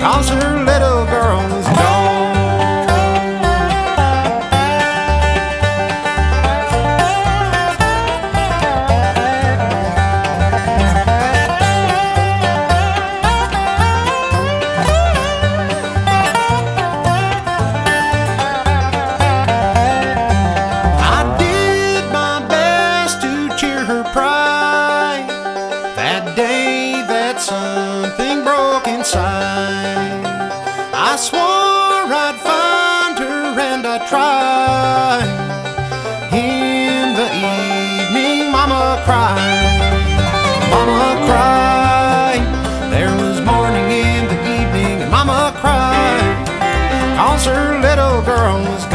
'cause her little girl was gone. I did my best to cheer her pride that day that something broke inside. I swore I'd find her and I tried. In the evening, Mama cried. Mama cried. There was morning in the evening, and Mama cried, 'cause her little girl was